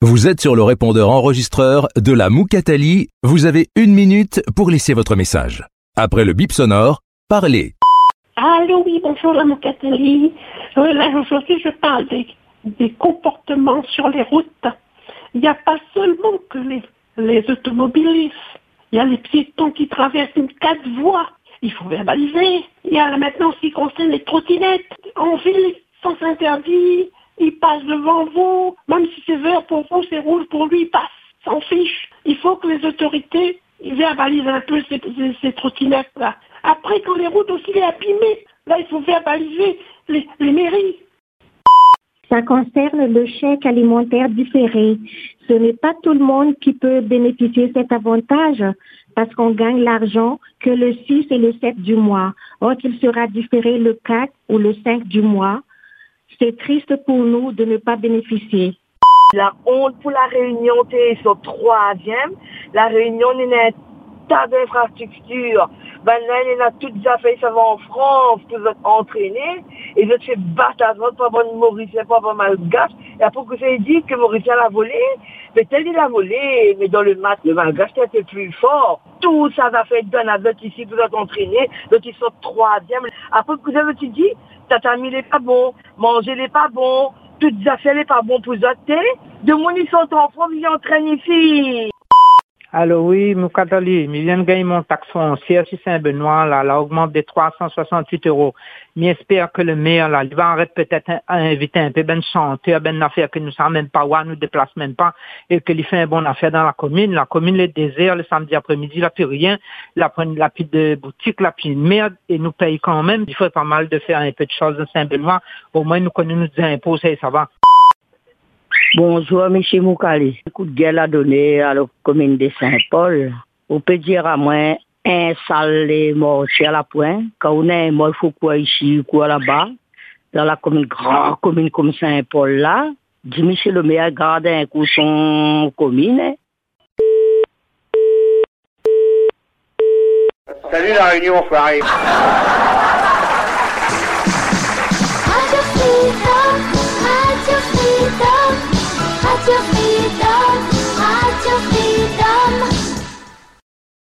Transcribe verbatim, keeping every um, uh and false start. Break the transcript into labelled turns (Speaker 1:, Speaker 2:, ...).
Speaker 1: Vous êtes sur le répondeur enregistreur de la Moukatali. Vous avez une minute pour laisser votre message. Après le bip sonore, parlez.
Speaker 2: Allô, oui, bonjour la Moukatali. Euh, là, aujourd'hui, je parle des, des comportements sur les routes. Il n'y a pas seulement que les, les automobilistes. Il y a les piétons qui traversent une quatre voies. Il faut verbaliser. Il y a maintenant ce qui concerne les trottinettes. En ville, sans interdit. Il passe devant vous, même si c'est vert pour vous, c'est rouge pour lui, il passe, s'en fiche. Il faut que les autorités ils verbalisent un peu ces, ces, ces trottinettes-là. Après, quand les routes aussi sont abîmées, là, il faut verbaliser les, les mairies.
Speaker 3: Ça concerne le chèque alimentaire différé. Ce n'est pas tout le monde qui peut bénéficier de cet avantage parce qu'on gagne l'argent que le six et le sept du mois. Or, qu'il sera différé le quatre ou le cinq du mois. C'est triste pour nous de ne pas bénéficier.
Speaker 4: La honte pour la Réunion, c'est sur troisième. La Réunion, il y a un tas d'infrastructures. Maintenant, il y a toutes les affaires, ça va en France pour vous entraîner. Et je fais battre à votre pas bon Mauricien, pas bon malgache. Et après que ça dit que Mauricien l'a volé, mais tel il l'a volé, mais dans le match, le malgache était plus fort. Tout ça va faire donner à d'autres ici pour vous entraîner. D'autres ils sont troisième. Après que ça tu dis, tata mis n'est pas bon, manger n'est pas bon, toutes les affaires n'est pas bon pour vous autres. De mon ils sont en France, ils entraînent ici.
Speaker 5: Allô, oui, Moukatali, je viens de gagner mon taxe foncière sur Saint-Benoît, là, là, augmente de trois cent soixante-huit euros. J'espère que le maire, là, il va arrêter peut-être à inviter un peu ben chanteur, ben affaire que nous ne savons même pas où, nous déplace même pas, et qu'il fait une bonne affaire dans la commune. La commune, le désert, le samedi après-midi, là, plus rien. La prenne la pile de boutique, la pile de merde, et nous paye quand même. Il faut pas mal de faire un peu de choses de Saint-Benoît. Au moins, nous connaissons nos impôts, ça, ça va.
Speaker 6: Bonjour, M. Moukali. Un coup de gueule à donner à la commune de Saint-Paul. On peut dire à moi, un sale mort à la pointe. Quand on est mort, il faut quoi ici, quoi là-bas. Dans la commune, grande commune comme Saint-Paul là. Dis, monsieur le maire, garde un coup son commune.
Speaker 7: Salut la Réunion, enfoiré.